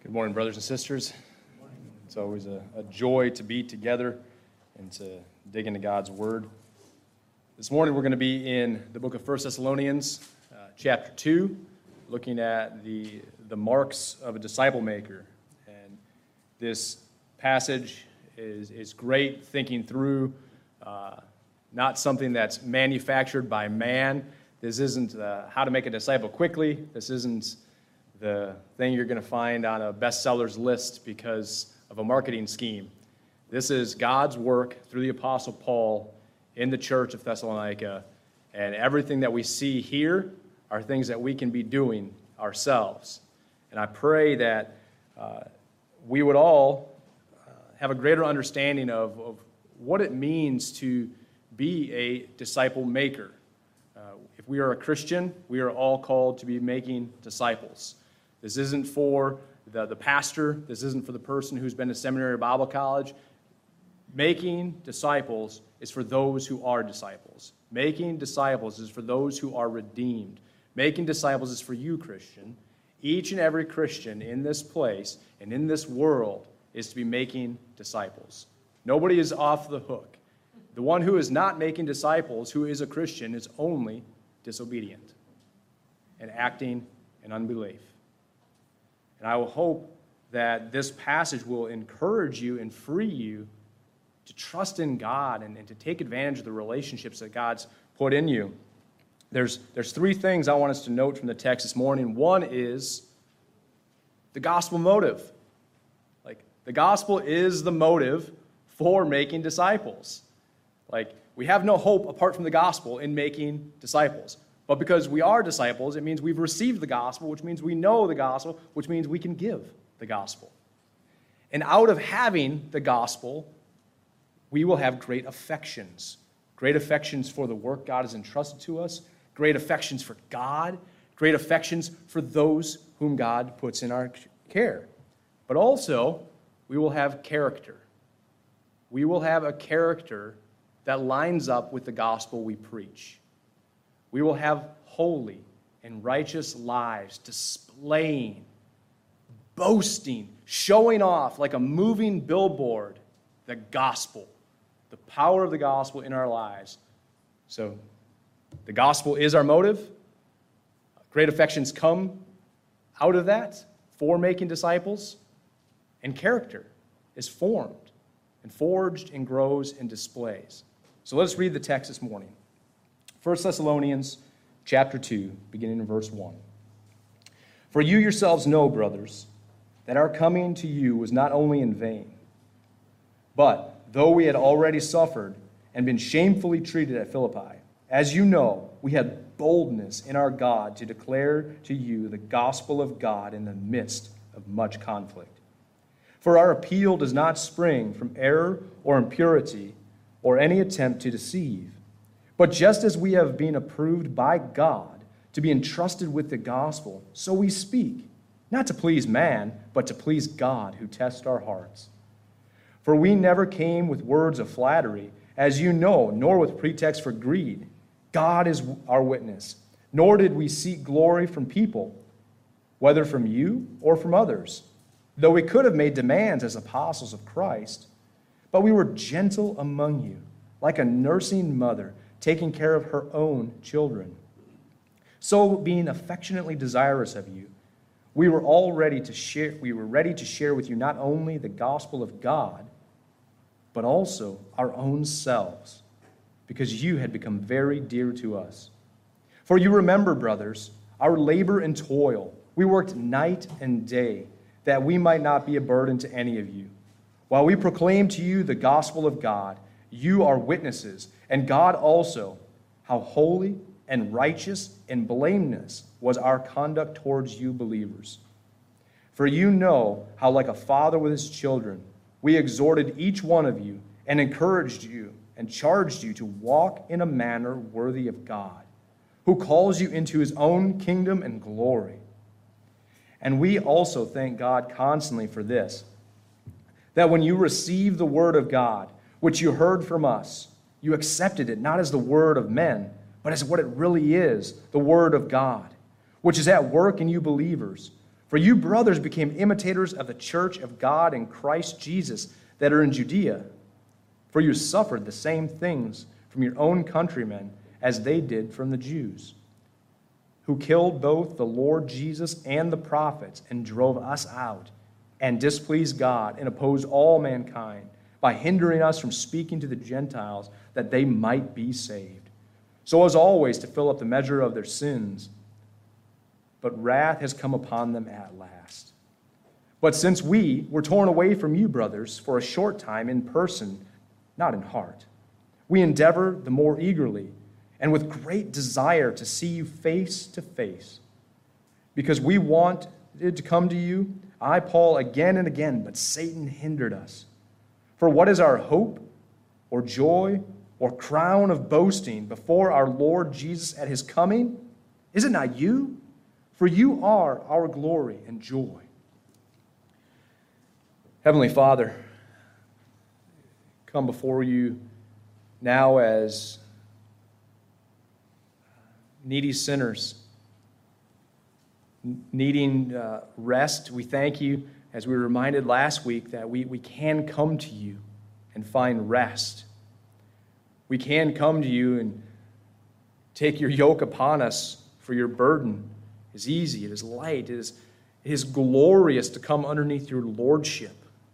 Good morning, brothers and sisters. It's always a joy to be together and to dig into God's Word. This morning we're going to be in the book of 1 Thessalonians, chapter 2, looking at the marks of a disciple maker. And this passage is great thinking through, not something that's manufactured by man. This isn't how to make a disciple quickly. This isn't the thing you're going to find on a bestsellers list because of a marketing scheme. This is God's work through the Apostle Paul in the church of Thessalonica, and everything that we see here are things that we can be doing ourselves. And I pray that we would all have a greater understanding of what it means to be a disciple maker. If we are a Christian, we are all called to be making disciples. This isn't for the pastor. This isn't for the person who's been to seminary or Bible college. Making disciples is for those who are disciples. Making disciples is for those who are redeemed. Making disciples is for you, Christian. Each and every Christian in this place and in this world is to be making disciples. Nobody is off the hook. The one who is not making disciples, who is a Christian, is only disobedient and acting in unbelief. And I will hope that this passage will encourage you and free you to trust in God and to take advantage of the relationships that God's put in you. There's three things I want us to note from the text this morning. One is the gospel motive. The gospel is the motive for making disciples. We have no hope apart from the gospel in making disciples. But because we are disciples, it means we've received the gospel, which means we know the gospel, which means we can give the gospel. And out of having the gospel, we will have great affections for the work God has entrusted to us, great affections for God, great affections for those whom God puts in our care. But also, we will have character. We will have a character that lines up with the gospel we preach. We will have holy and righteous lives, displaying, boasting, showing off like a moving billboard the gospel, the power of the gospel in our lives. So the gospel is our motive. Great affections come out of that for making disciples. And character is formed and forged and grows and displays. So let us read the text this morning. 1 Thessalonians chapter 2, beginning in verse 1. For you yourselves know, brothers, that our coming to you was not only in vain, but though we had already suffered and been shamefully treated at Philippi, as you know, we had boldness in our God to declare to you the gospel of God in the midst of much conflict. For our appeal does not spring from error or impurity or any attempt to deceive. But just as we have been approved by God to be entrusted with the gospel, so we speak, not to please man, but to please God who tests our hearts. For we never came with words of flattery, as you know, nor with pretext for greed. God is our witness. Nor did we seek glory from people, whether from you or from others, though we could have made demands as apostles of Christ. But we were gentle among you, like a nursing mother, taking care of her own children. So, being affectionately desirous of you, we were ready to share with you not only the gospel of God, but also our own selves, because you had become very dear to us. For you remember, brothers, our labor and toil. We worked night and day, that we might not be a burden to any of you. While we proclaim to you the gospel of God, you are witnesses, and God also, how holy and righteous and blameless was our conduct towards you believers. For you know how, like a father with his children, we exhorted each one of you and encouraged you and charged you to walk in a manner worthy of God, who calls you into his own kingdom and glory. And we also thank God constantly for this, that when you received the word of God, which you heard from us, you accepted it not as the word of men, but as what it really is, the word of God, which is at work in you believers. For you, brothers, became imitators of the church of God in Christ Jesus that are in Judea. For you suffered the same things from your own countrymen as they did from the Jews, who killed both the Lord Jesus and the prophets and drove us out, and displeased God and opposed all mankind by hindering us from speaking to the Gentiles that they might be saved. So as always to fill up the measure of their sins, but wrath has come upon them at last. But since we were torn away from you, brothers, for a short time in person, not in heart, we endeavor the more eagerly and with great desire to see you face to face. Because we wanted to come to you, I, Paul, again and again, but Satan hindered us. For what is our hope or joy or crown of boasting before our Lord Jesus at his coming? Is it not you? For you are our glory and joy. Heavenly Father, come before you now as needy sinners, needing rest. We thank you, as we were reminded last week, that we can come to you and find rest. We can come to you and take your yoke upon us, for your burden is easy, it is light, it is glorious to come underneath your lordship.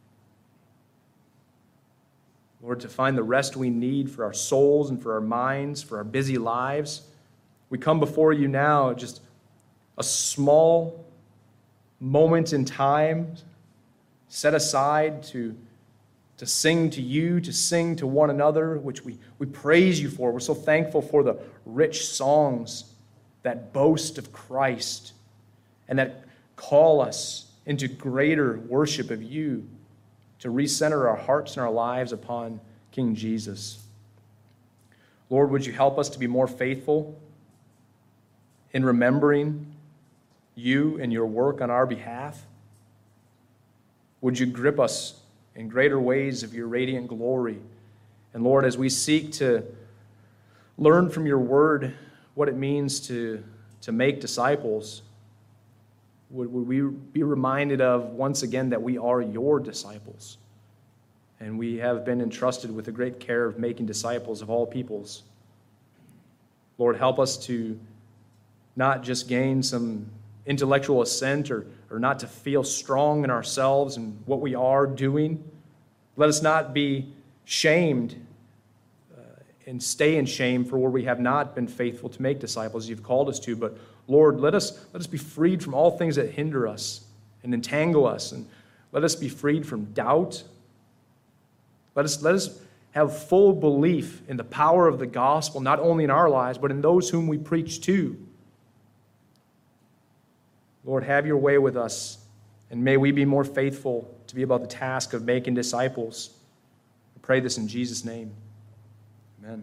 Lord, to find the rest we need for our souls and for our minds, for our busy lives. We come before you now, just a small moment in time set aside to sing to you, to sing to one another, which we praise you for. We're so thankful for the rich songs that boast of Christ and that call us into greater worship of you, to recenter our hearts and our lives upon King Jesus. Lord, would you help us to be more faithful in remembering you and your work on our behalf? Would you grip us in greater ways of your radiant glory? And Lord, as we seek to learn from your word what it means to make disciples, would we be reminded of once again that we are your disciples, and we have been entrusted with the great care of making disciples of all peoples. Lord, help us to not just gain some intellectual assent or not to feel strong in ourselves and what we are doing. Let us not be shamed and stay in shame for where we have not been faithful to make disciples you've called us to. But Lord, let us be freed from all things that hinder us and entangle us, and let us be freed from doubt. Let us have full belief in the power of the gospel, not only in our lives, but in those whom we preach to. Lord, have your way with us, and may we be more faithful to be about the task of making disciples. I pray this in Jesus' name. Amen.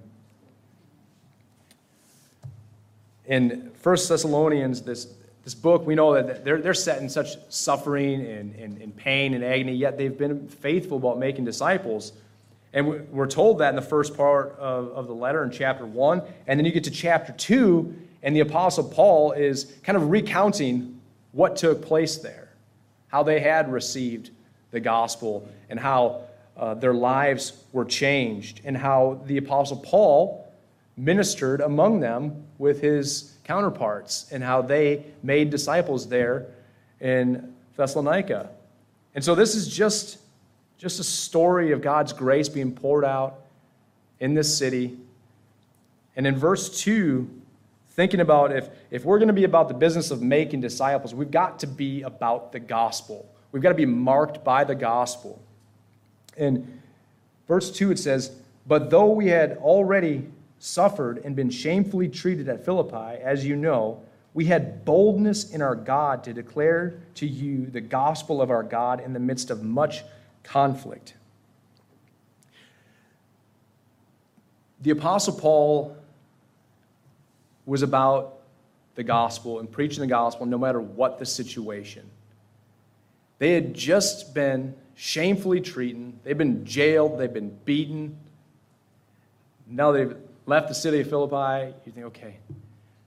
In 1 Thessalonians, this book, we know that they're set in such suffering and pain and agony, yet they've been faithful about making disciples. And we're told that in the first part of the letter in chapter 1. And then you get to chapter 2, and the Apostle Paul is kind of recounting what took place there, how they had received the gospel, and how their lives were changed, and how the Apostle Paul ministered among them with his counterparts, and how they made disciples there in Thessalonica. And so this is just a story of God's grace being poured out in this city. And in verse 2, thinking about if we're going to be about the business of making disciples, we've got to be about the gospel. We've got to be marked by the gospel. In verse 2 it says, "But though we had already suffered and been shamefully treated at Philippi, as you know, we had boldness in our God to declare to you the gospel of our God in the midst of much conflict." The Apostle Paul was about the gospel and preaching the gospel no matter what the situation. They had just been shamefully treated. They've been jailed. They've been beaten. Now they've left the city of Philippi. You think, okay,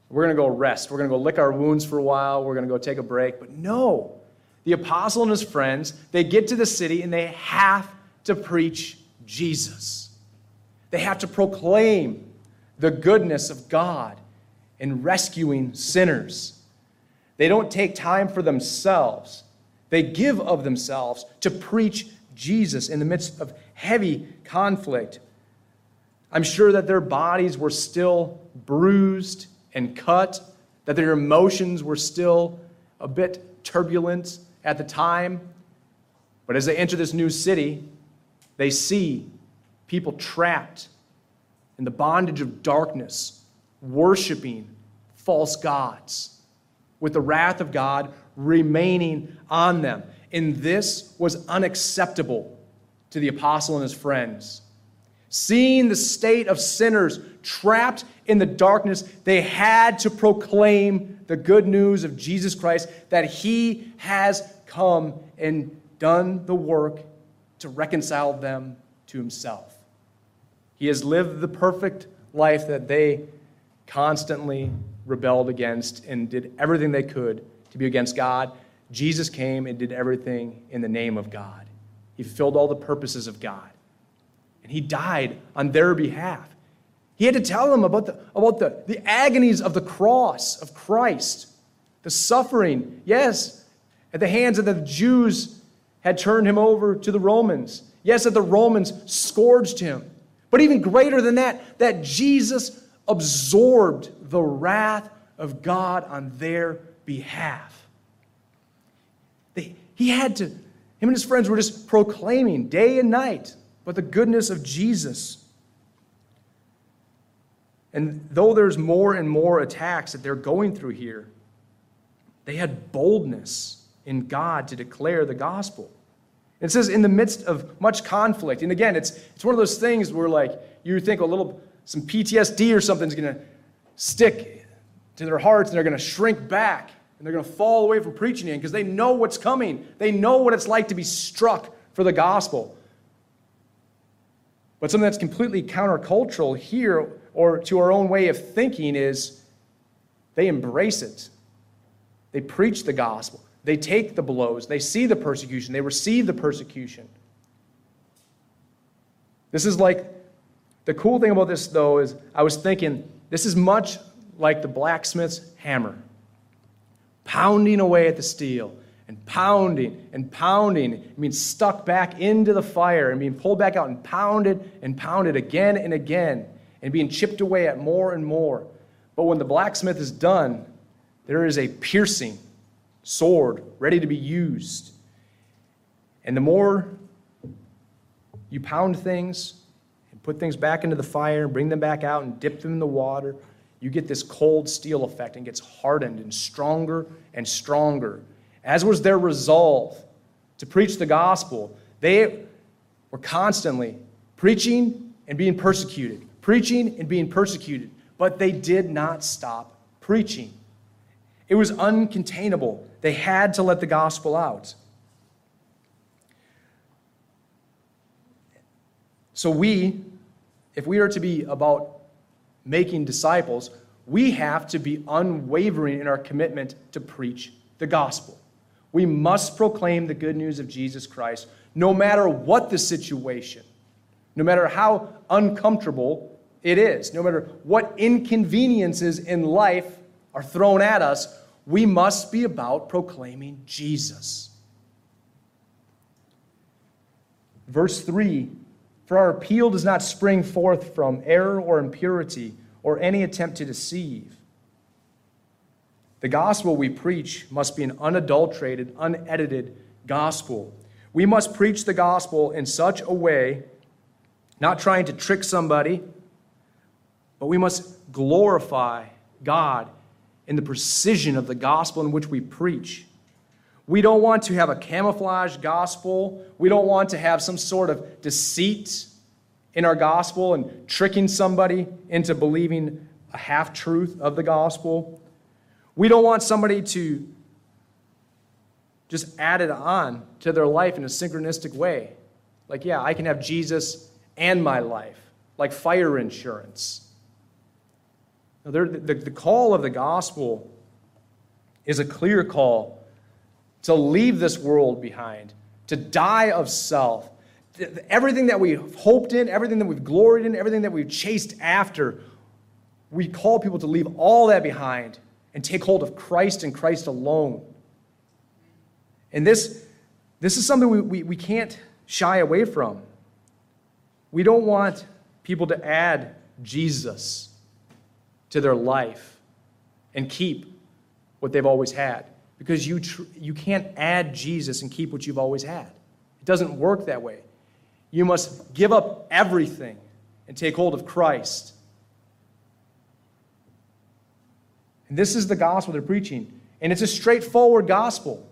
We're going to go rest. We're going to go lick our wounds for a while. We're going to go take a break. But no, the apostle and his friends, they get to the city and they have to preach Jesus. They have to proclaim the goodness of God in rescuing sinners. They don't take time for themselves. They give of themselves to preach Jesus in the midst of heavy conflict. I'm sure that their bodies were still bruised and cut, that their emotions were still a bit turbulent at the time. But as they enter this new city, they see people trapped in the bondage of darkness, worshiping false gods, with the wrath of God remaining on them. And this was unacceptable to the apostle and his friends. Seeing the state of sinners trapped in the darkness, they had to proclaim the good news of Jesus Christ, that he has come and done the work to reconcile them to himself. He has lived the perfect life that they constantly rebelled against and did everything they could to be against God. Jesus came and did everything in the name of God. He fulfilled all the purposes of God. And he died on their behalf. He had to tell them about the agonies of the cross of Christ, the suffering, yes, at the hands of the Jews had turned him over to the Romans. Yes, that the Romans scourged him. But even greater than that, that Jesus absorbed the wrath of God on their behalf. Him and his friends were just proclaiming day and night but the goodness of Jesus. And though there's more and more attacks that they're going through here, they had boldness in God to declare the gospel. It says in the midst of much conflict. And again, it's one of those things where like you think some PTSD or something's going to stick to their hearts and they're going to shrink back and they're going to fall away from preaching it because they know what's coming. They know what it's like to be struck for the gospel. But something that's completely countercultural here, or to our own way of thinking, is they embrace it. They preach the gospel. They take the blows. They see the persecution. They receive the persecution. This is like, the cool thing about this, though, is I was thinking, this is much like the blacksmith's hammer. Pounding away at the steel, and pounding and pounding. It means stuck back into the fire and being pulled back out and pounded again and again and being chipped away at more and more. But when the blacksmith is done, there is a piercing sword ready to be used. And the more you pound things and put things back into the fire and bring them back out and dip them in the water, you get this cold steel effect and it gets hardened and stronger and stronger. As was their resolve to preach the gospel, they were constantly preaching and being persecuted, but they did not stop preaching. It was uncontainable. They had to let the gospel out. So if we are to be about making disciples, we have to be unwavering in our commitment to preach the gospel. We must proclaim the good news of Jesus Christ, no matter what the situation, no matter how uncomfortable it is, no matter what inconveniences in life are thrown at us, we must be about proclaiming Jesus. Verse 3, for our appeal does not spring forth from error or impurity or any attempt to deceive. The gospel we preach must be an unadulterated, unedited gospel. We must preach the gospel in such a way, not trying to trick somebody, but we must glorify God in the precision of the gospel in which we preach. We don't want to have a camouflage gospel. We don't want to have some sort of deceit in our gospel and tricking somebody into believing a half-truth of the gospel. We don't want somebody to just add it on to their life in a synchronistic way. Like, yeah, I can have Jesus and my life, like fire insurance. Now, the call of the gospel is a clear call to leave this world behind, to die of self. Everything that we've hoped in, everything that we've gloried in, everything that we've chased after, we call people to leave all that behind and take hold of Christ and Christ alone. And this is something we can't shy away from. We don't want people to add Jesus to their life and keep what they've always had. Because you can't add Jesus and keep what you've always had. It doesn't work that way. You must give up everything and take hold of Christ. And this is the gospel they're preaching. And it's a straightforward gospel.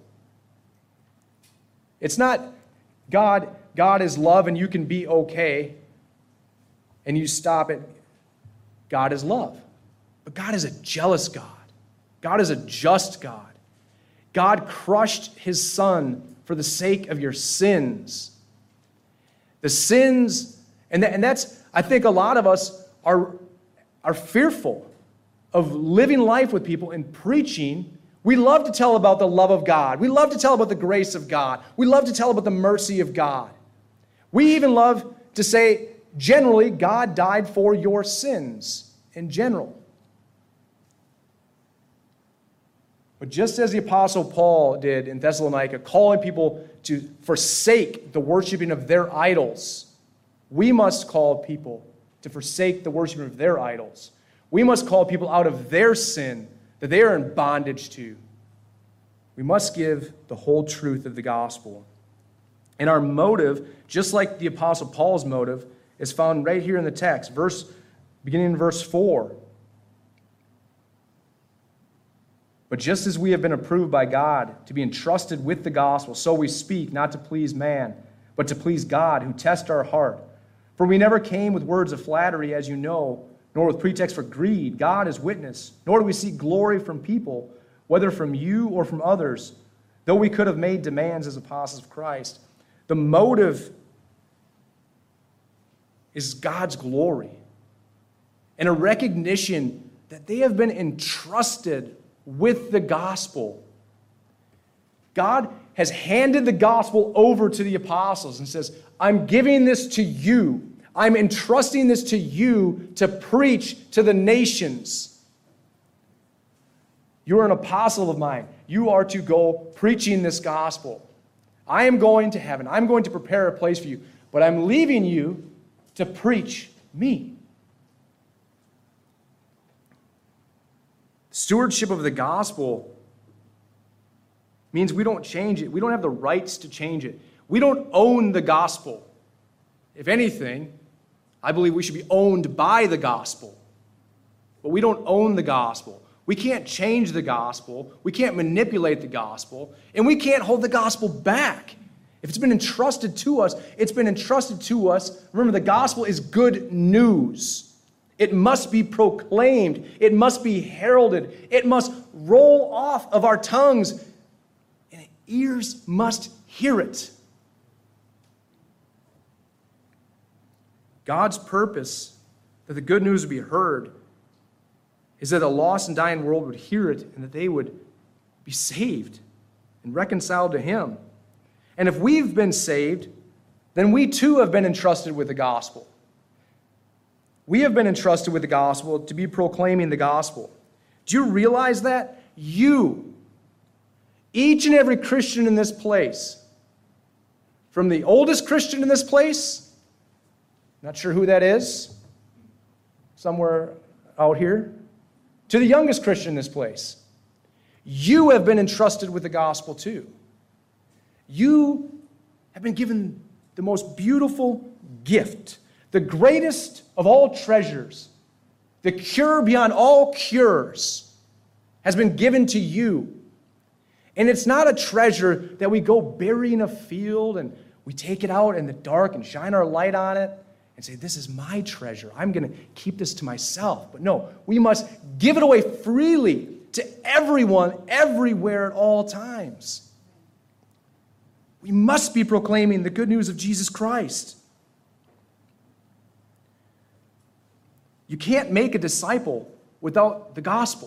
It's not God is love and you can be okay and you stop it. God is love. But God is a jealous God. God is a just God. God crushed his son for the sake of your sins. The sins, and that's, I think a lot of us are fearful of living life with people and preaching. We love to tell about the love of God. We love to tell about the grace of God. We love to tell about the mercy of God. We even love to say, generally, God died for your sins in general. But just as the Apostle Paul did in Thessalonica, calling people to forsake the worshiping of their idols, we must call people to forsake the worshiping of their idols. We must call people out of their sin that they are in bondage to. We must give the whole truth of the gospel. And our motive, just like the Apostle Paul's motive, is found right here in the text, beginning in verse 4. But just as we have been approved by God to be entrusted with the gospel, so we speak, not to please man, but to please God, who tests our heart. For we never came with words of flattery, as you know, nor with pretext for greed. God is witness. Nor do we seek glory from people, whether from you or from others, though we could have made demands as apostles of Christ. The motive is God's glory and a recognition that they have been entrusted with the gospel. God has handed the gospel over to the apostles and says, I'm giving this to you. I'm entrusting this to you to preach to the nations. You're an apostle of mine. You are to go preaching this gospel. I am going to heaven. I'm going to prepare a place for you. But I'm leaving you to preach me. Stewardship of the gospel means we don't change it. We don't have the rights to change it. We don't own the gospel. If anything, I believe we should be owned by the gospel. But we don't own the gospel. We can't change the gospel. We can't manipulate the gospel. And we can't hold the gospel back. If it's been entrusted to us, it's been entrusted to us. Remember, the gospel is good news. It must be proclaimed. It must be heralded. It must roll off of our tongues. And ears must hear it. God's purpose that the good news would be heard is that a lost and dying world would hear it and that they would be saved and reconciled to Him. And if we've been saved, then we too have been entrusted with the gospel. We have been entrusted with the gospel to be proclaiming the gospel. Do you realize that? You, each and every Christian in this place, from the oldest Christian in this place, not sure who that is, somewhere out here, to the youngest Christian in this place, you have been entrusted with the gospel too. You have been given the most beautiful gift, the greatest of all treasures, the cure beyond all cures has been given to you. And it's not a treasure that we go bury in a field and we take it out in the dark and shine our light on it and say, this is my treasure. I'm going to keep this to myself. But no, we must give it away freely to everyone, everywhere, at all times. We must be proclaiming the good news of Jesus Christ. You can't make a disciple without the gospel.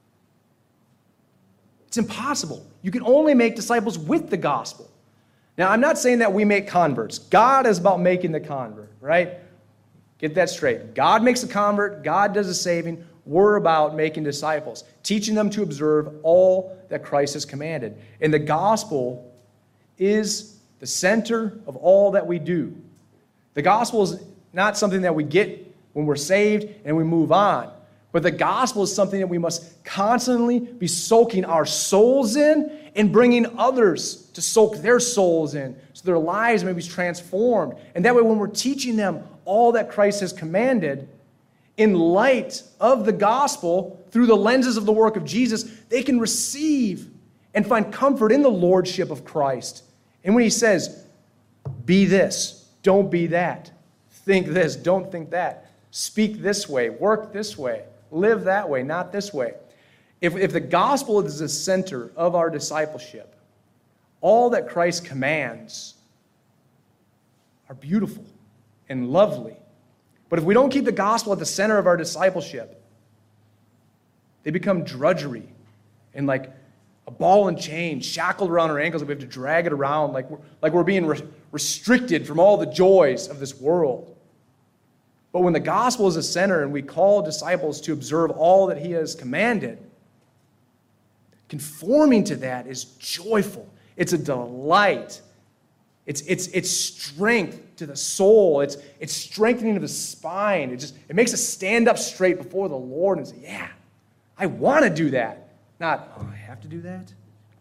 It's impossible. You can only make disciples with the gospel. Now, I'm not saying that we make converts. God is about making the convert, right? Get that straight. God makes a convert. God does the saving. We're about making disciples, teaching them to observe all that Christ has commanded. And the gospel is the center of all that we do. The gospel is not something that we get when we're saved and we move on. But the gospel is something that we must constantly be soaking our souls in and bringing others to soak their souls in so their lives may be transformed. And that way, when we're teaching them all that Christ has commanded, in light of the gospel, through the lenses of the work of Jesus, they can receive and find comfort in the lordship of Christ. And when he says, be this, don't be that. Think this, don't think that. Speak this way, work this way, live that way, not this way. If the gospel is the center of our discipleship, all that Christ commands are beautiful and lovely. But if we don't keep the gospel at the center of our discipleship, they become drudgery and like a ball and chain shackled around our ankles, and we have to drag it around like we're being restricted from all the joys of this world. But when the gospel is the center and we call disciples to observe all that he has commanded, conforming to that is joyful. It's a delight. It's strength to the soul. It's strengthening of the spine. It makes us stand up straight before the Lord and say, yeah, I want to do that. Not, oh, I have to do that.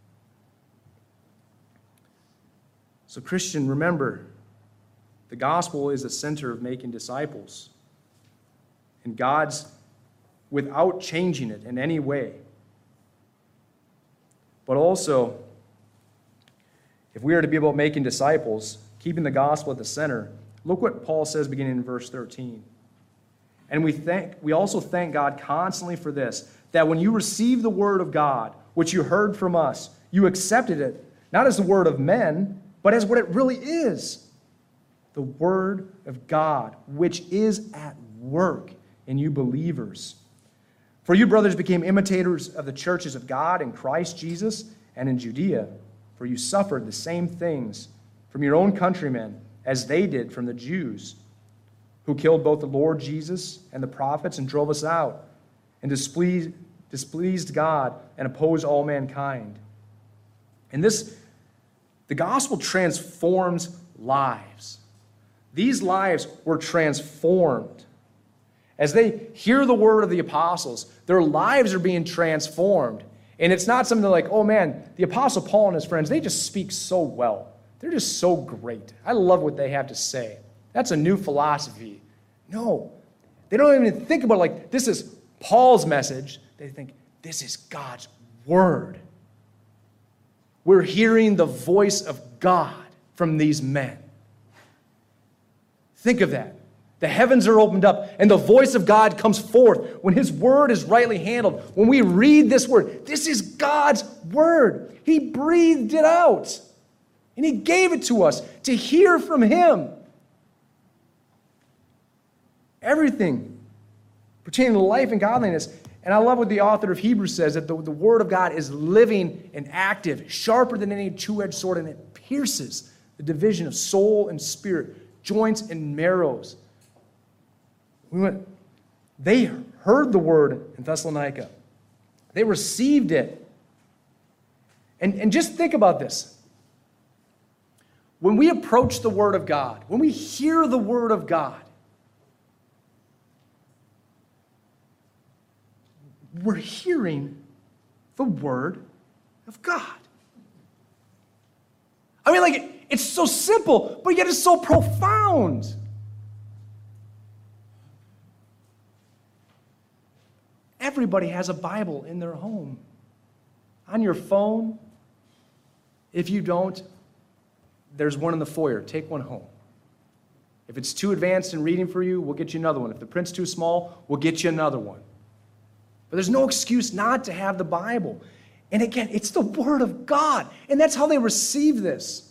So Christian, remember, the gospel is the center of making disciples. And God's without changing it in any way. But also, if we are to be about making disciples, keeping the gospel at the center, look what Paul says beginning in verse 13. And we also thank God constantly for this, that when you received the word of God, which you heard from us, you accepted it, not as the word of men, but as what it really is, the word of God, which is at work in you believers. For you, brothers, became imitators of the churches of God in Christ Jesus and in Judea, for you suffered the same things from your own countrymen as they did from the Jews, who killed both the Lord Jesus and the prophets and drove us out, and displeased God and opposed all mankind. And the gospel transforms lives. These lives were transformed. As they hear the word of the apostles, their lives are being transformed. And it's not something like, oh man, the Apostle Paul and his friends, they just speak so well. They're just so great. I love what they have to say. That's a new philosophy. No, they don't even think about it like this is Paul's message. They think this is God's word. We're hearing the voice of God from these men. Think of that. The heavens are opened up, and the voice of God comes forth when his word is rightly handled. When we read this word, this is God's word. He breathed it out, and he gave it to us to hear from him. Everything pertaining to life and godliness. And I love what the author of Hebrews says, that the word of God is living and active, sharper than any two-edged sword, and it pierces the division of soul and spirit, joints and marrows. They heard the word in Thessalonica. They received it. And just think about this. When we approach the word of God, when we hear the word of God, we're hearing the word of God. I mean, like, it's so simple, but yet it's so profound. Everybody has a Bible in their home. On your phone. If you don't, there's one in the foyer. Take one home. If it's too advanced in reading for you, we'll get you another one. If the print's too small, we'll get you another one. But there's no excuse not to have the Bible. And again, it's the Word of God. And that's how they receive this.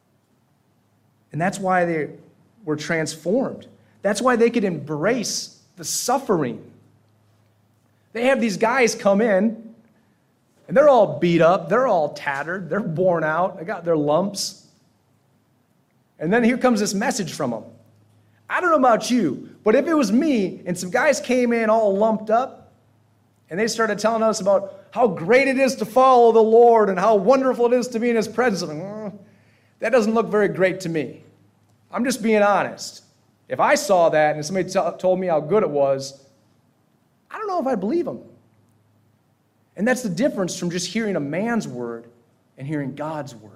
And that's why they were transformed. That's why they could embrace the suffering. They have these guys come in, and they're all beat up, they're all tattered, they're worn out, they got their lumps. And then here comes this message from them. I don't know about you, but if it was me and some guys came in all lumped up, and they started telling us about how great it is to follow the Lord and how wonderful it is to be in His presence, that doesn't look very great to me. I'm just being honest. If I saw that and somebody told me how good it was, I don't know if I'd believe them. And that's the difference from just hearing a man's word and hearing God's word.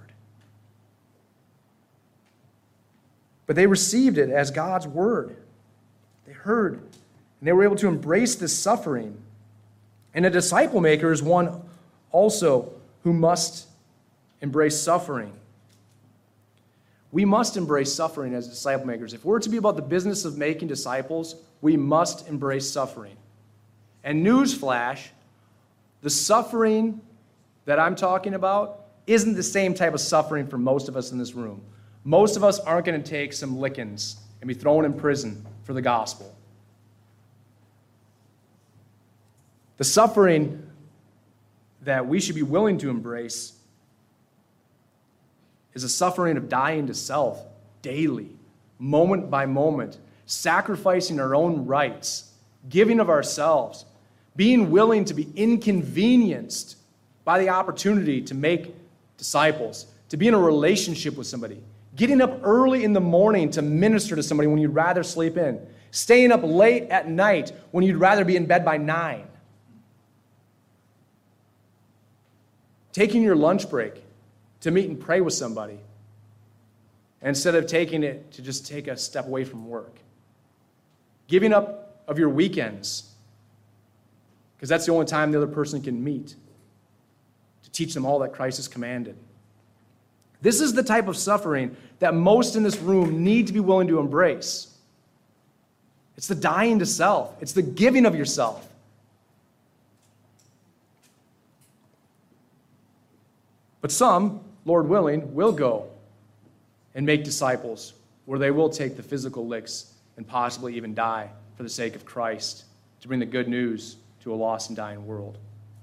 But they received it as God's word. They heard, and they were able to embrace this suffering. And a disciple maker is one also who must embrace suffering. We must embrace suffering as disciple makers. If we're to be about the business of making disciples, we must embrace suffering. And newsflash, the suffering that I'm talking about isn't the same type of suffering for most of us in this room. Most of us aren't going to take some lickings and be thrown in prison for the gospel. The suffering that we should be willing to embrace is a suffering of dying to self daily, moment by moment, sacrificing our own rights, giving of ourselves, being willing to be inconvenienced by the opportunity to make disciples, to be in a relationship with somebody, getting up early in the morning to minister to somebody when you'd rather sleep in, staying up late at night when you'd rather be in bed by 9, taking your lunch break to meet and pray with somebody instead of taking it to just take a step away from work, giving up of your weekends because that's the only time the other person can meet to teach them all that Christ has commanded. This is the type of suffering that most in this room need to be willing to embrace. It's the dying to self. It's the giving of yourself. But some, Lord willing, will go and make disciples where they will take the physical licks and possibly even die for the sake of Christ to bring the good news to a lost and dying world.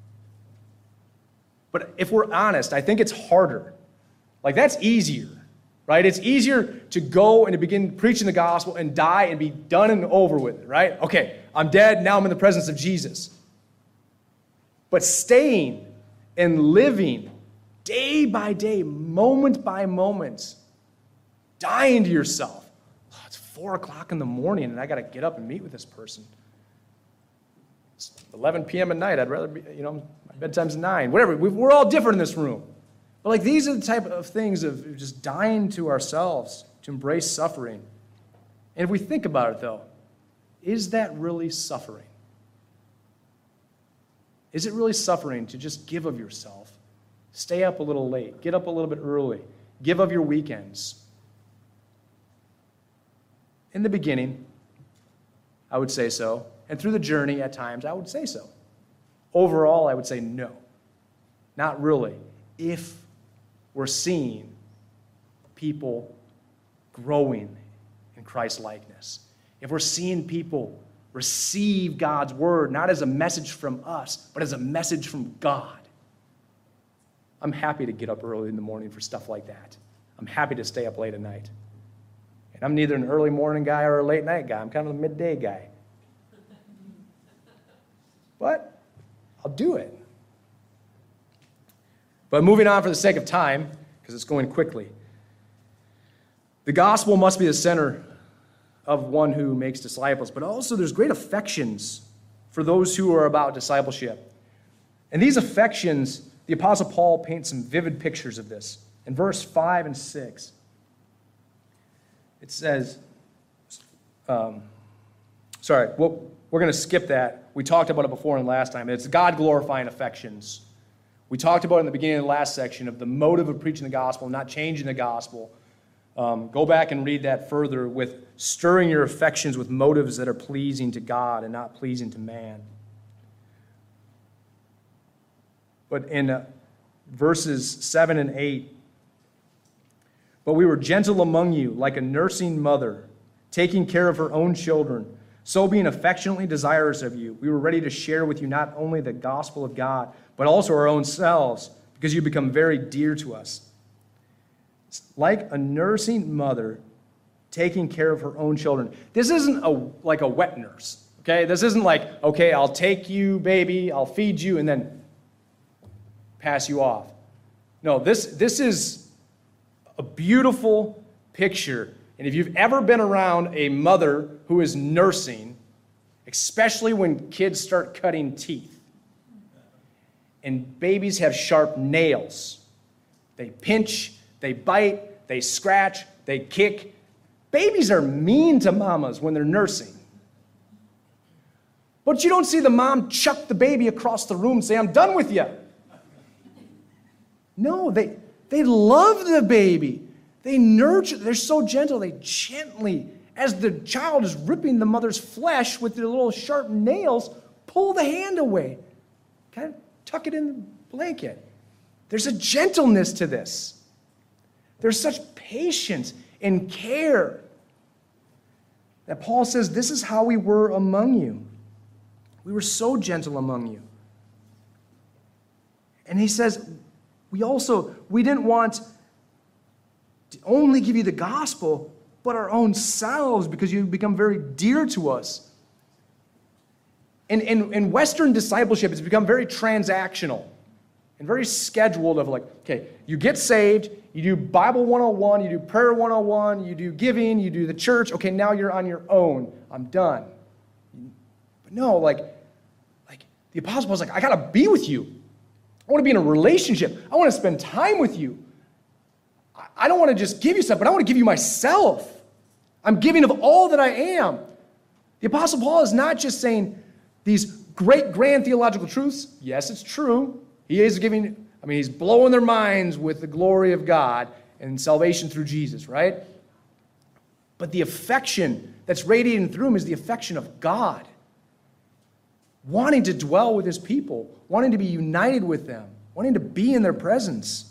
But if we're honest, I think it's harder. Like, that's easier, right? It's easier to go and to begin preaching the gospel and die and be done and over with it, right? Okay, I'm dead, now I'm in the presence of Jesus. But staying and living day by day, moment by moment, dying to yourself. Oh, it's 4 o'clock in the morning and I got to get up and meet with this person. It's 11 p.m. at night. I'd rather be, my bedtime's 9. Whatever. We're all different in this room. But like, these are the type of things of just dying to ourselves to embrace suffering. And if we think about it, though, is that really suffering? Is it really suffering to just give of yourself? Stay up a little late, get up a little bit early, give of your weekends. In the beginning, I would say so. And through the journey at times, I would say so. Overall, I would say no. Not really. If we're seeing people growing in Christ's likeness. If we're seeing people receive God's word, not as a message from us, but as a message from God. I'm happy to get up early in the morning for stuff like that. I'm happy to stay up late at night. And I'm neither an early morning guy or a late night guy. I'm kind of a midday guy. But I'll do it. But moving on for the sake of time, because it's going quickly. The gospel must be the center of one who makes disciples, but also there's great affections for those who are about discipleship. And these affections, the Apostle Paul paints some vivid pictures of this. In verse 5 and 6, it says, we're going to skip that. We talked about it before and last time. It's God-glorifying affections. We talked about it in the beginning of the last section of the motive of preaching the gospel, not changing the gospel. Go back and read that further with stirring your affections with motives that are pleasing to God and not pleasing to man. But in verses 7 and 8, but we were gentle among you, like a nursing mother, taking care of her own children. So being affectionately desirous of you, we were ready to share with you not only the gospel of God, but also our own selves, because you become very dear to us. Like a nursing mother taking care of her own children. This isn't like a wet nurse, okay? This isn't like, okay, I'll take you, baby, I'll feed you, and then pass you off. No, this is a beautiful picture. And if you've ever been around a mother who is nursing, especially when kids start cutting teeth, and babies have sharp nails, they pinch, they bite, they scratch, they kick. Babies are mean to mamas when they're nursing. But you don't see the mom chuck the baby across the room and say, I'm done with you. No, they love the baby. They nurture, they're so gentle, they gently, as the child is ripping the mother's flesh with their little sharp nails, pull the hand away. Kind of tuck it in the blanket. There's a gentleness to this. There's such patience and care that Paul says, this is how we were among you. We were so gentle among you. And he says, we didn't want to only give you the gospel, but our own selves, because you've become very dear to us. In Western discipleship, it's become very transactional and very scheduled of like, okay, you get saved, you do Bible 101, you do prayer 101, you do giving, you do the church. Okay, now you're on your own. I'm done. But no, like the Apostle Paul's like, I got to be with you. I want to be in a relationship. I want to spend time with you. I don't want to just give you stuff, but I want to give you myself. I'm giving of all that I am. The Apostle Paul is not just saying these great, grand theological truths. Yes, it's true. He is giving, he's blowing their minds with the glory of God and salvation through Jesus, right? But the affection that's radiating through him is the affection of God. Wanting to dwell with his people, wanting to be united with them, wanting to be in their presence.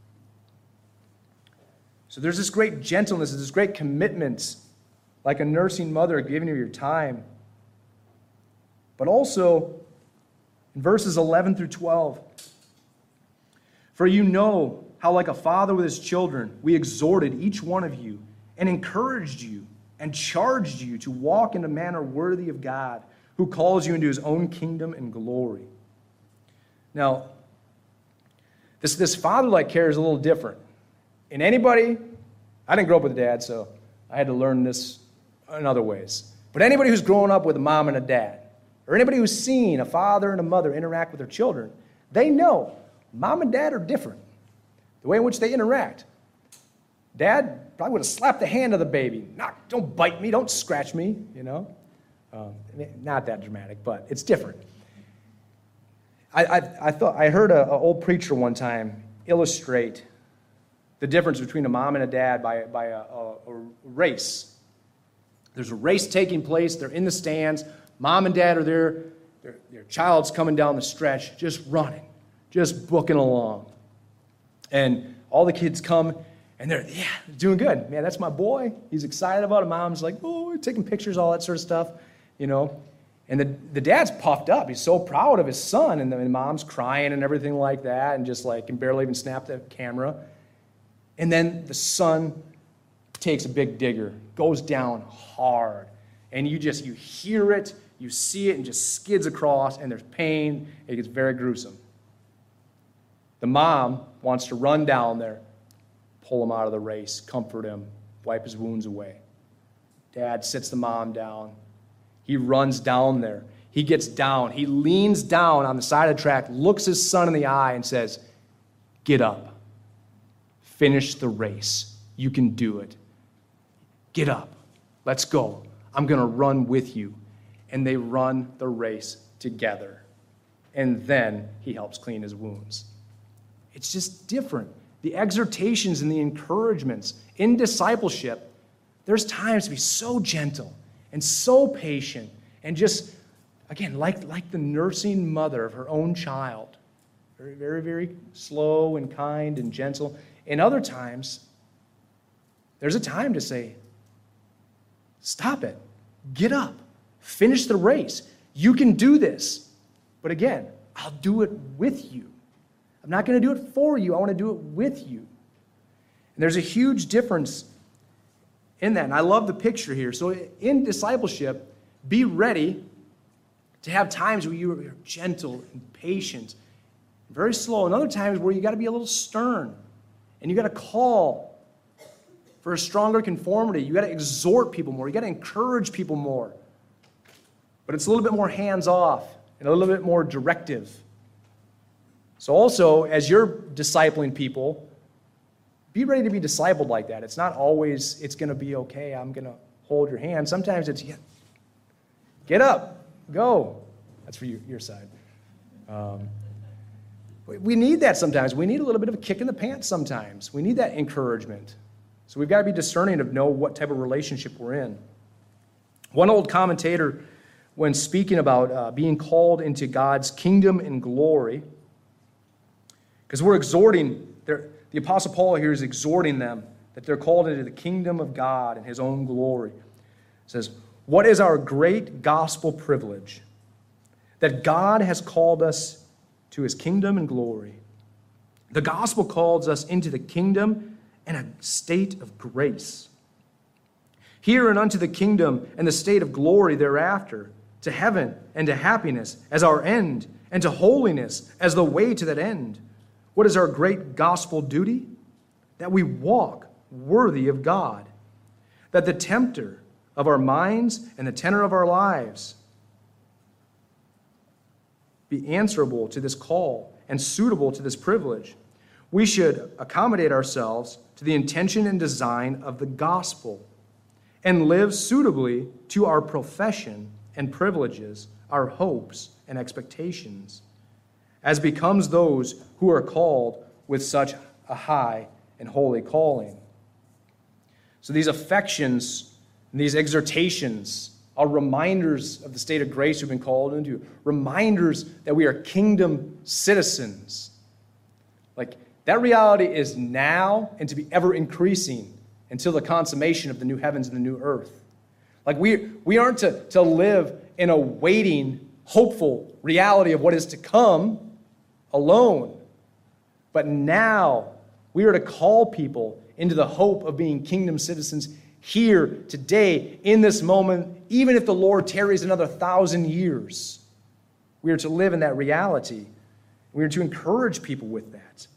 So there's this great gentleness, this great commitment, like a nursing mother giving you your time. But also, in verses 11 through 12, for you know how like a father with his children, we exhorted each one of you and encouraged you and charged you to walk in a manner worthy of God, who calls you into his own kingdom and glory. Now, this father-like care is a little different. In anybody, I didn't grow up with a dad, so I had to learn this in other ways. But anybody who's grown up with a mom and a dad, or anybody who's seen a father and a mother interact with their children, they know mom and dad are different. The way in which they interact. Dad probably would have slapped the hand of the baby. Don't bite me, don't scratch me, you know. Not that dramatic, but it's different. I heard an old preacher one time illustrate the difference between a mom and a dad by a race. There's a race taking place. They're in the stands. Mom and dad are there. Their child's coming down the stretch, just running, just booking along. And all the kids come, and they're doing good. Man, that's my boy. He's excited about it. Mom's like, oh, we're taking pictures, all that sort of stuff. You know, and the dad's puffed up. He's so proud of his son, and the mom's crying and everything like that, and just like can barely even snap the camera. And then the son takes a big digger, goes down hard, and you hear it, you see it, and just skids across, and there's pain. It gets very gruesome. The mom wants to run down there, pull him out of the race, comfort him, wipe his wounds away. Dad sits the mom down. He runs down there. He gets down. He leans down on the side of the track, looks his son in the eye, and says, get up. Finish the race. You can do it. Get up. Let's go. I'm going to run with you. And they run the race together. And then he helps clean his wounds. It's just different. The exhortations and the encouragements in discipleship, there's times to be so gentle and so patient, and just, again, like the nursing mother of her own child. Very, very, very slow and kind and gentle. And other times, there's a time to say, stop it. Get up. Finish the race. You can do this. But again, I'll do it with you. I'm not going to do it for you. I want to do it with you. And there's a huge difference in that. And I love the picture here. So in discipleship, be ready to have times where you're gentle and patient, very slow, and other times where you got to be a little stern, and you got to call for a stronger conformity. You got to exhort people more. You got to encourage people more. But it's a little bit more hands-off and a little bit more directive. So also, as you're discipling people, be ready to be discipled like that. It's not always, it's going to be okay, I'm going to hold your hand. Sometimes it's, get up, go. That's for your side. We need that sometimes. We need a little bit of a kick in the pants sometimes. We need that encouragement. So we've got to be discerning of know what type of relationship we're in. One old commentator, when speaking about being called into God's kingdom and glory, because we're exhorting, the Apostle Paul here is exhorting them that they're called into the kingdom of God and his own glory. It says, what is our great gospel privilege? That God has called us to his kingdom and glory. The gospel calls us into the kingdom and a state of grace. Here and unto the kingdom and the state of glory thereafter, to heaven and to happiness as our end, and to holiness as the way to that end. What is our great gospel duty? That we walk worthy of God. That the tempter of our minds and the tenor of our lives be answerable to this call and suitable to this privilege. We should accommodate ourselves to the intention and design of the gospel and live suitably to our profession and privileges, our hopes and expectations, as becomes those who are called with such a high and holy calling. So these affections and these exhortations are reminders of the state of grace we've been called into, reminders that we are kingdom citizens. Like, that reality is now and to be ever increasing until the consummation of the new heavens and the new earth. Like, we aren't to live in a waiting, hopeful reality of what is to come alone. But now we are to call people into the hope of being kingdom citizens here, today, in this moment, even if the Lord tarries another 1,000 years. We are to live in that reality. We are to encourage people with that.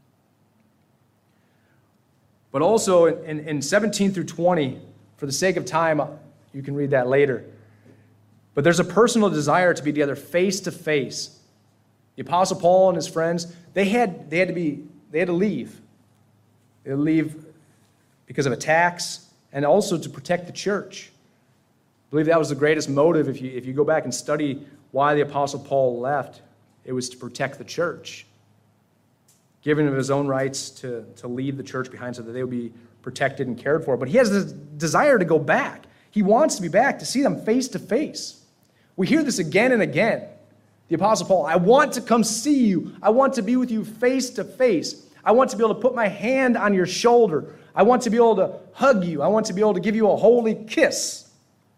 But also in 17 through 20, for the sake of time, you can read that later. But there's a personal desire to be together face to face. The Apostle Paul and his friends, they had to leave. They had to leave because of attacks and also to protect the church. I believe that was the greatest motive. If you go back and study why the Apostle Paul left, it was to protect the church, giving him his own rights to leave the church behind so that they would be protected and cared for. But he has this desire to go back. He wants to be back, to see them face to face. We hear this again and again. The Apostle Paul, I want to come see you. I want to be with you face to face. I want to be able to put my hand on your shoulder. I want to be able to hug you. I want to be able to give you a holy kiss.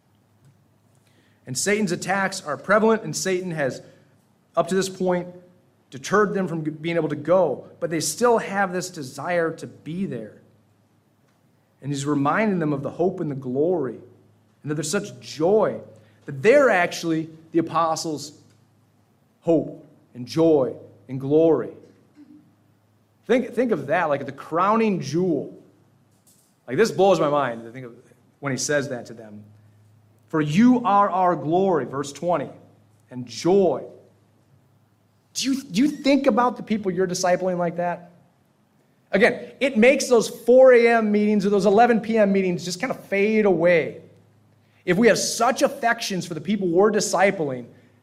And Satan's attacks are prevalent, and Satan has, up to this point, deterred them from being able to go. But they still have this desire to be there. And he's reminding them of the hope and the glory, and that there's such joy, that they're actually the apostles' hope and joy and glory. Think of that, like the crowning jewel. Like, this blows my mind to think of when he says that to them. For you are our glory, verse 20, and joy. Do you think about the people you're discipling like that? Again, it makes those 4 a.m. meetings or those 11 p.m. meetings just kind of fade away. If we have such affections for the people we're discipling,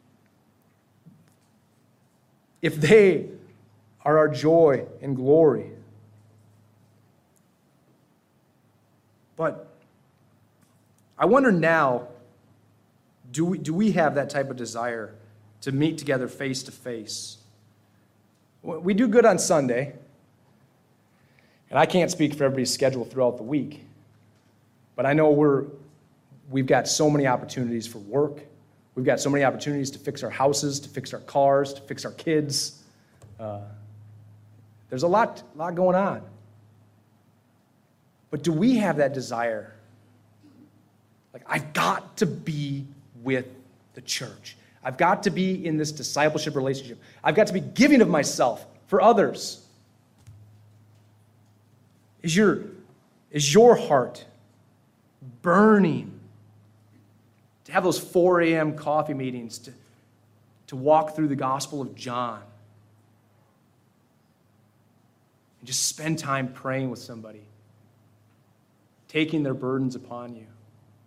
if they are our joy and glory. But I wonder now, do we have that type of desire to meet together face to face? We do good on Sunday, and I can't speak for everybody's schedule throughout the week, but I know we've got so many opportunities for work. We've got so many opportunities to fix our houses, to fix our cars, to fix our kids. There's a lot going on. But do we have that desire? Like, I've got to be with the church. I've got to be in this discipleship relationship. I've got to be giving of myself for others. Is your heart burning to have those 4 a.m. coffee meetings, to walk through the Gospel of John and just spend time praying with somebody, taking their burdens upon you?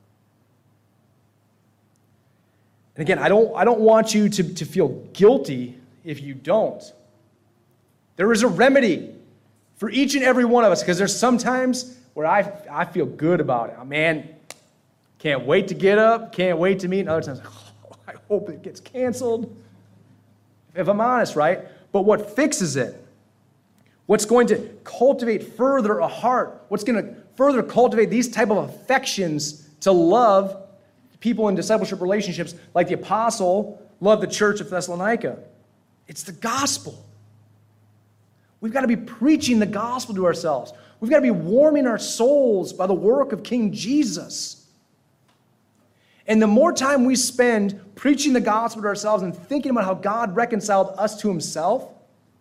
And again, I don't want you to feel guilty if you don't. There is a remedy for each and every one of us, because there's some times where I feel good about it. Oh, man, can't wait to get up, can't wait to meet. And other times, I hope it gets canceled. If I'm honest, right? But what fixes it? What's going to cultivate further a heart? What's going to further cultivate these type of affections to love people in discipleship relationships like the apostle loved the church of Thessalonica? It's the gospel. We've got to be preaching the gospel to ourselves. We've got to be warming our souls by the work of King Jesus. And the more time we spend preaching the gospel to ourselves and thinking about how God reconciled us to himself,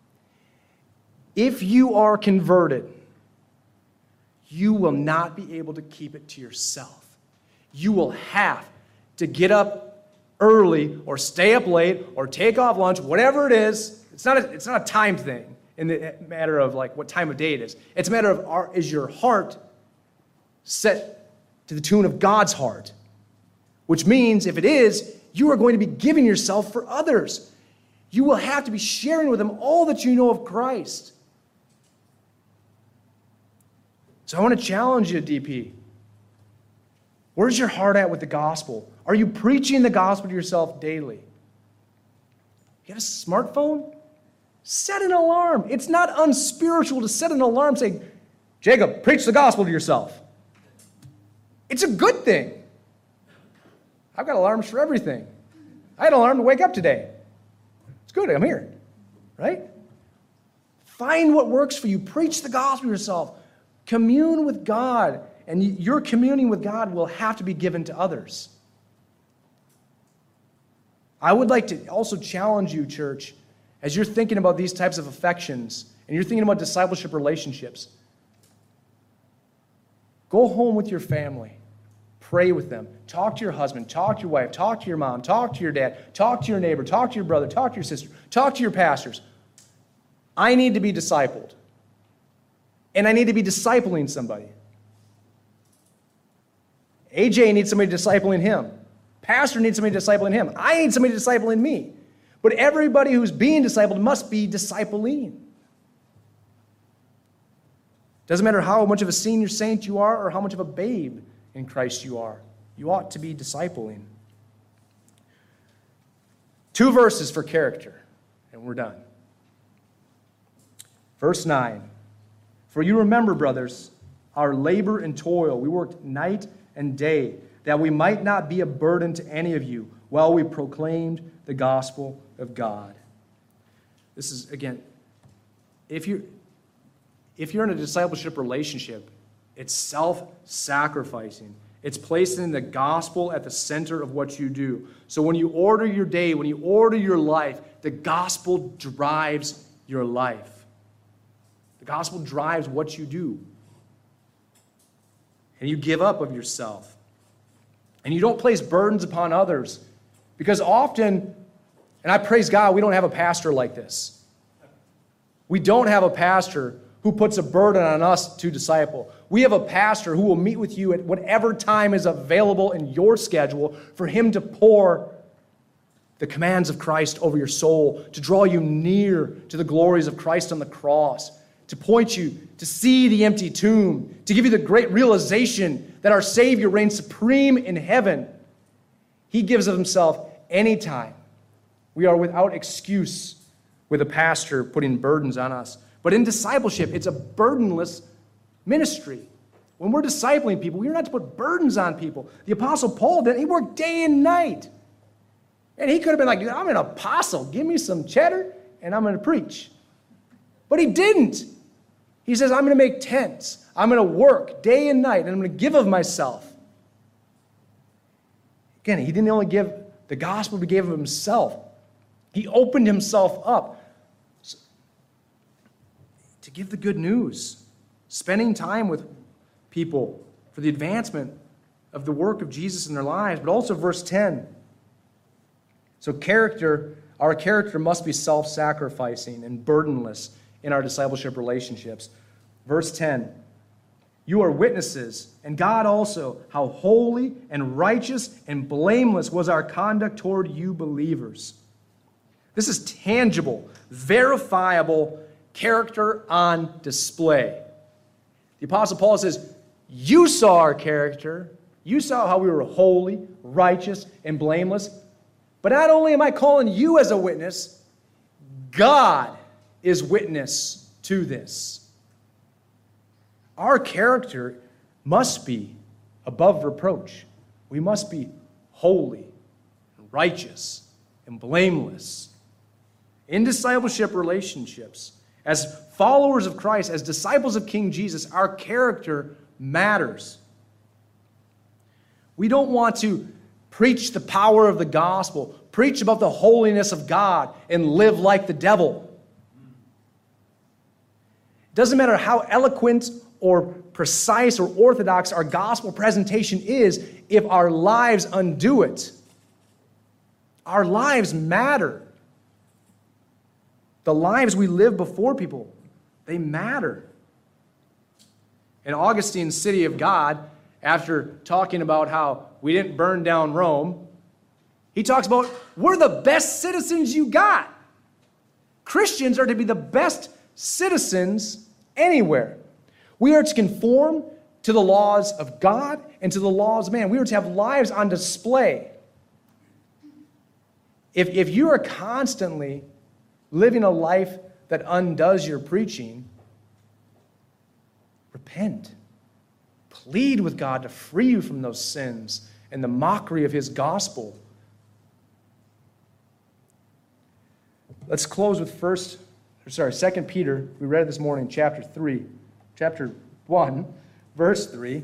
if you are converted, you will not be able to keep it to yourself. You will have to get up early or stay up late or take off lunch, whatever it is. It's not a time thing in the matter of like what time of day it is. It's a matter of, is your heart set to the tune of God's heart? Which means if it is, you are going to be giving yourself for others. You will have to be sharing with them all that you know of Christ. So I want to challenge you, DP. Where's your heart at with the gospel? Are you preaching the gospel to yourself daily? You have a smartphone? Set an alarm. It's not unspiritual to set an alarm saying, Jacob, preach the gospel to yourself. It's a good thing. I've got alarms for everything. I had an alarm to wake up today. It's good, I'm here, right? Find what works for you. Preach the gospel to yourself. Commune with God, and your communing with God will have to be given to others. I would like to also challenge you, church, as you're thinking about these types of affections, and you're thinking about discipleship relationships. Go home with your family. Pray with them. Talk to your husband. Talk to your wife. Talk to your mom. Talk to your dad. Talk to your neighbor. Talk to your brother. Talk to your sister. Talk to your pastors. I need to be discipled. And I need to be discipling somebody. AJ needs somebody discipling him. Pastor needs somebody discipling him. I need somebody discipling me. But everybody who's being discipled must be discipling. Doesn't matter how much of a senior saint you are or how much of a babe in Christ you are. You ought to be discipling. 2 verses for character, and we're done. Verse 9. For you remember, brothers, our labor and toil. We worked night and day, that we might not be a burden to any of you while we proclaimed the gospel of God. This is, again, if you're in a discipleship relationship, it's self-sacrificing. It's placing the gospel at the center of what you do. So when you order your day, when you order your life, the gospel drives your life. The gospel drives what you do. And you give up of yourself. And you don't place burdens upon others. Because often, and I praise God, we don't have a pastor like this. We don't have a pastor who puts a burden on us to disciple. We have a pastor who will meet with you at whatever time is available in your schedule for him to pour the commands of Christ over your soul, to draw you near to the glories of Christ on the cross, to point you to see the empty tomb, to give you the great realization that our Savior reigns supreme in heaven. He gives of himself anytime. We are without excuse with a pastor putting burdens on us. But in discipleship, it's a burdenless ministry. When we're discipling people, we're not to put burdens on people. The Apostle Paul did. He worked day and night. And he could have been like, I'm an apostle. Give me some cheddar, and I'm going to preach. But he didn't. He says, I'm going to make tents. I'm going to work day and night, and I'm going to give of myself. Again, he didn't only give the gospel, he gave of himself. He opened himself up to give the good news, spending time with people for the advancement of the work of Jesus in their lives. But also verse 10. So our character must be self-sacrificing and burdenless in our discipleship relationships. Verse 10. You are witnesses, and God also, how holy and righteous and blameless was our conduct toward you believers. This is tangible, verifiable character on display. The Apostle Paul says, you saw our character. You saw how we were holy, righteous, and blameless. But not only am I calling you as a witness, God is witness to this. Our character must be above reproach. We must be holy, righteous, and blameless. In discipleship relationships, as followers of Christ, as disciples of King Jesus, our character matters. We don't want to preach the power of the gospel, preach about the holiness of God, and live like the devil. It doesn't matter how eloquent or precise or orthodox our gospel presentation is if our lives undo it. Our lives matter. The lives we live before people, they matter. In Augustine's City of God, after talking about how we didn't burn down Rome, he talks about we're the best citizens you got. Christians are to be the best citizens anywhere. We are to conform to the laws of God and to the laws of man. We are to have lives on display. If you are constantly living a life that undoes your preaching, repent. Plead with God to free you from those sins and the mockery of his gospel. Let's close with 2 Peter. We read it this morning, chapter 1, verse 3.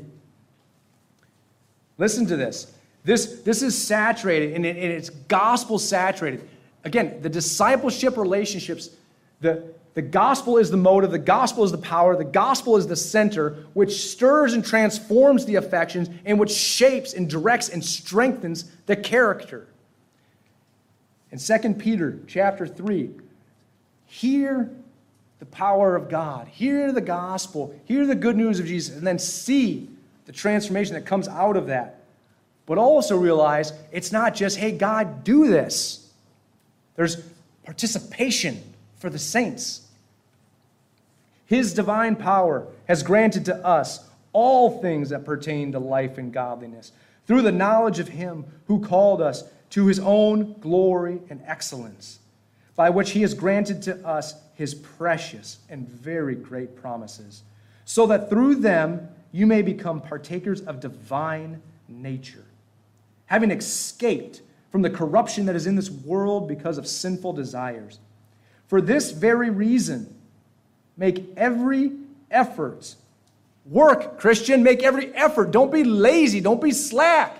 Listen to this. This is saturated, and it's gospel saturated. Again, the discipleship relationships, the gospel is the motive, the gospel is the power, the gospel is the center, which stirs and transforms the affections, and which shapes and directs and strengthens the character. In 2 Peter chapter 3, hear the power of God, hear the gospel, hear the good news of Jesus, and then see the transformation that comes out of that. But also realize it's not just, hey, God, do this. There's participation for the saints. His divine power has granted to us all things that pertain to life and godliness through the knowledge of him who called us to his own glory and excellence, by which he has granted to us his precious and very great promises, so that through them you may become partakers of divine nature, having escaped from the corruption that is in this world because of sinful desires. For this very reason, make every effort. Work, Christian, make every effort. Don't be lazy. Don't be slack.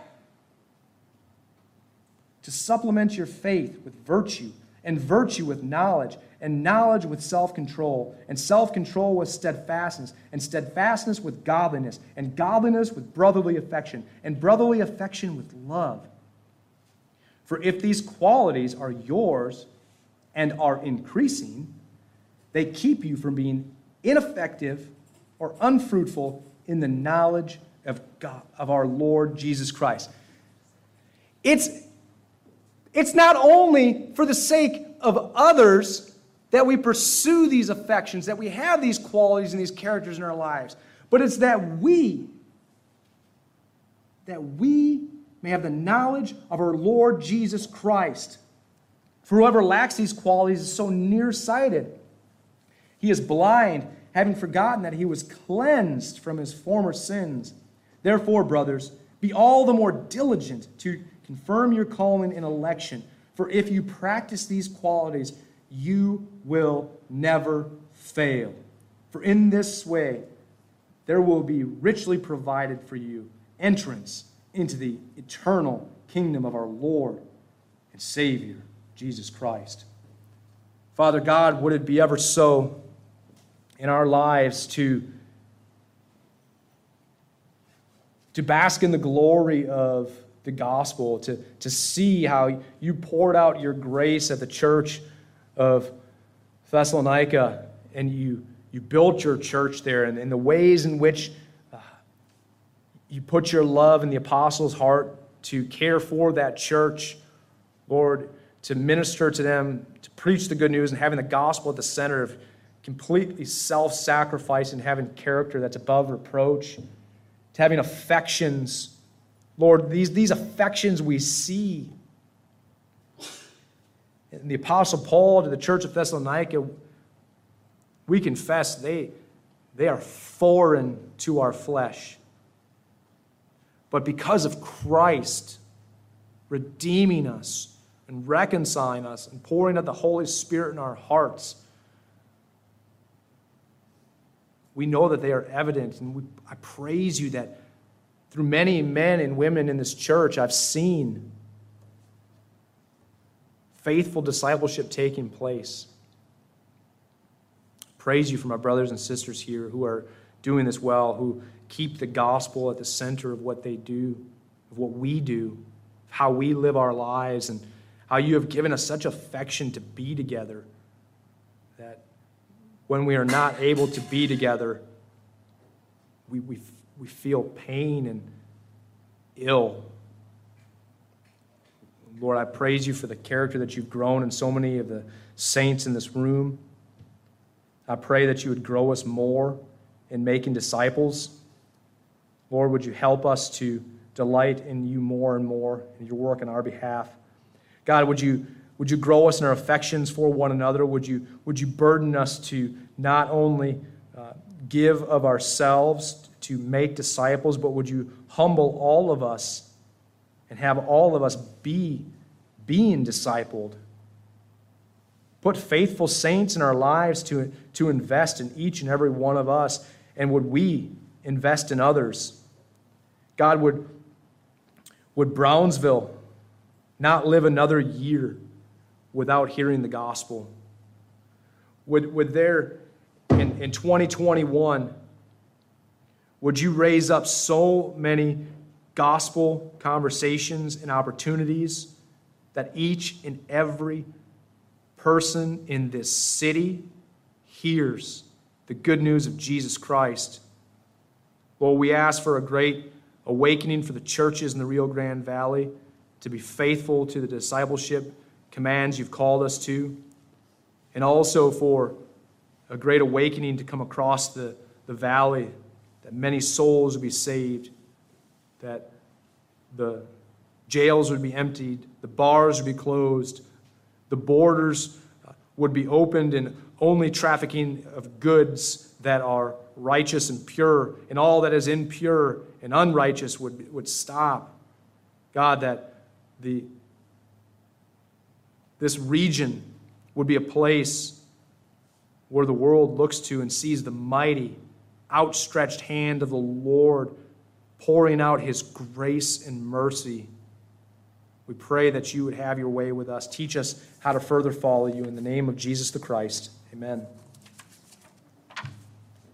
To supplement your faith with virtue, and virtue with knowledge, and knowledge with self-control, and self-control with steadfastness, and steadfastness with godliness, and godliness with brotherly affection, and brotherly affection with love. For if these qualities are yours and are increasing, they keep you from being ineffective or unfruitful in the knowledge of God, of our Lord Jesus Christ. It's not only for the sake of others that we pursue these affections, that we have these qualities and these characters in our lives, but it's that we may have the knowledge of our Lord Jesus Christ. For whoever lacks these qualities is so nearsighted. He is blind, having forgotten that he was cleansed from his former sins. Therefore, brothers, be all the more diligent to confirm your calling and election. For if you practice these qualities, you will never fail. For in this way, there will be richly provided for you entrance into the eternal kingdom of our Lord and Savior, Jesus Christ. Father God, would it be ever so in our lives to bask in the glory of the gospel, to see how you poured out your grace at the church of Thessalonica, and you built your church there, and in the ways in which you put your love in the apostles' heart to care for that church, Lord, to minister to them, to preach the good news, and having the gospel at the center of completely self-sacrifice and having character that's above reproach, to having affections. Lord, these affections we see. And the Apostle Paul to the church of Thessalonica, we confess they are foreign to our flesh. But because of Christ redeeming us and reconciling us and pouring out the Holy Spirit in our hearts, we know that they are evident. And I praise you that through many men and women in this church, I've seen faithful discipleship taking place. Praise you for my brothers and sisters here who are doing this well, who keep the gospel at the center of what they do, of what we do, how we live our lives, and how you have given us such affection to be together that when we are not able to be together, we feel pain and ill. Lord, I praise you for the character that you've grown in so many of the saints in this room. I pray that you would grow us more in making disciples. Lord, would you help us to delight in you more and more in your work on our behalf? God, would you grow us in our affections for one another? Would you burden us to not only give of ourselves to make disciples, but would you humble all of us and have all of us being discipled? Put faithful saints in our lives to invest in each and every one of us, and would we invest in others? God, would Brownsville not live another year without hearing the gospel? Would there, in 2021, would you raise up so many gospel conversations and opportunities that each and every person in this city hears the good news of Jesus Christ? Lord, we ask for a great awakening for the churches in the Rio Grande Valley to be faithful to the discipleship commands you've called us to, and also for a great awakening to come across the valley, that many souls would be saved, that the jails would be emptied, the bars would be closed, the borders would be opened, and only trafficking of goods that are righteous and pure, and all that is impure and unrighteous would stop. God, that this region would be a place where the world looks to and sees the mighty, outstretched hand of the Lord pouring out his grace and mercy. We pray that you would have your way with us. Teach us how to further follow you in the name of Jesus the Christ. Amen.